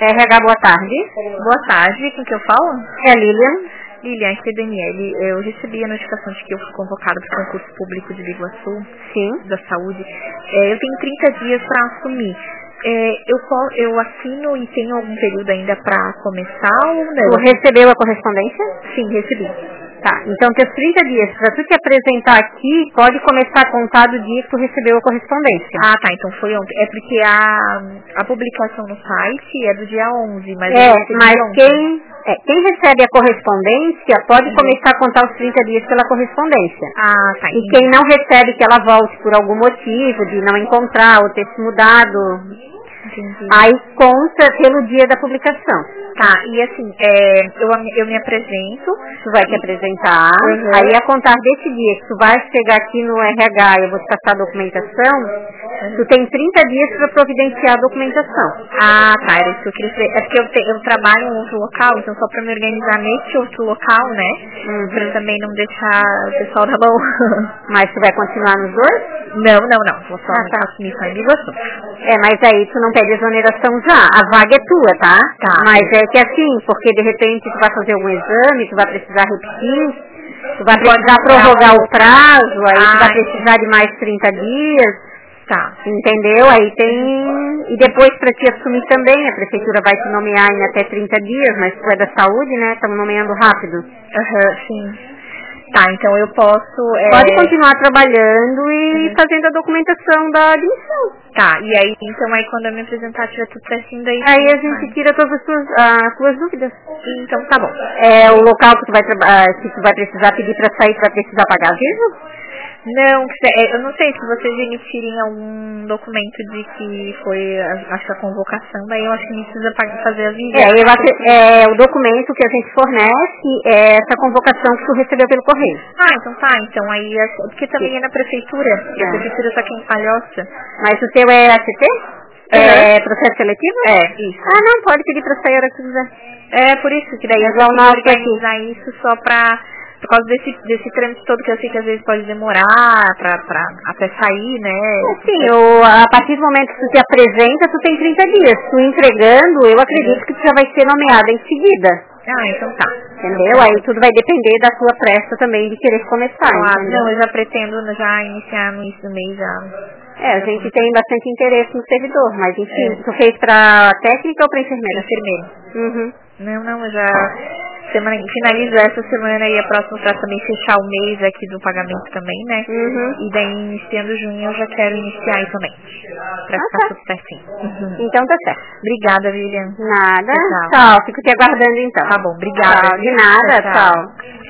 RH, boa tarde. Boa tarde, com quem eu falo? É a Lilian. Lilian, aqui é Daniele. Eu recebi a notificação de que eu fui convocada para o concurso público de Biguaçu, Sim. da saúde. Eu tenho 30 dias para assumir. Eu assino e tenho algum período ainda para começar ou não? Tu recebeu a correspondência? Sim, recebi. Tá, então teus 30 dias, para tu te apresentar aqui, pode começar a contar do dia que tu recebeu a correspondência. Ah, tá, então foi ontem. É porque a publicação no site é do dia 11, mas quem recebe a correspondência pode começar a contar os 30 dias pela correspondência. Ah, tá. E quem não recebe, que ela volte por algum motivo, de não encontrar ou ter se mudado, entendi. Aí conta pelo dia da publicação. Tá, e assim, eu me apresento. Tu vai te apresentar, aí a contar desse dia que tu vai chegar aqui no RH e eu vou te passar a documentação, tu tem 30 dias para providenciar a documentação. Ah, tá, era isso que eu queria saber. É porque eu trabalho em outro local, então só para me organizar nesse outro local, né? Pra também não deixar o pessoal na mão. Mas tu vai continuar nos dois? Não, vou só assumir só em Biguaçu. Mas aí tu não pede exoneração já, a vaga é tua, tá? Tá. Mas é que assim, porque de repente tu vai fazer algum exame, tu vai precisar repetir, tu vai precisar prorrogar o prazo, aí tu vai precisar de mais 30 dias, tá? Entendeu? Aí tem... E depois para te assumir também, a prefeitura vai te nomear em até 30 dias, mas tu é da saúde, né? Estamos nomeando rápido. Sim. Tá, então eu posso... Pode continuar trabalhando e fazendo a documentação da admissão. Tá, e aí, então aí quando eu me apresentar tiver tudo certinho daí... Aí a gente tira todas as tuas dúvidas. Então tá bom. O local que tu vai se tu vai precisar pedir pra sair, tu vai precisar pagar aviso? Não, eu não sei se vocês emitirem algum documento de que foi a convocação, daí eu acho que não precisa fazer aviso. O documento que a gente fornece é essa convocação que tu recebeu pelo correio. Ah, então tá, então aí, porque também é na prefeitura, e a prefeitura tá aqui em Palhoça. Mas o teu é ACT? É processo seletivo? Isso. Ah, não, pode pedir pra sair a hora que quiser. Por isso que daí eu vou organizar isso só por causa desse trâmite todo que eu sei que às vezes pode demorar até sair, né? Sim, a partir do momento que tu te apresenta, tu tem 30 dias. Tu entregando, eu acredito que tu já vai ser nomeada em seguida. Ah, então tá. Entendeu? Aí tudo vai depender da tua pressa também de querer começar. Claro, não, eu já pretendo já iniciar no início do mês já. A gente tem bastante interesse no servidor, mas enfim, tu fez pra técnica ou pra enfermeira? Enfermeira. Não, eu já finalizo essa semana e a próxima pra também fechar o mês aqui do pagamento também, né? E daí, iniciando junho, eu já quero iniciar aí também. Pra ficar tudo certinho. Então tá certo. Obrigada, William. Nada. Tchau. Fico te aguardando então. Tá bom, obrigada. Tchau. De nada, tchau.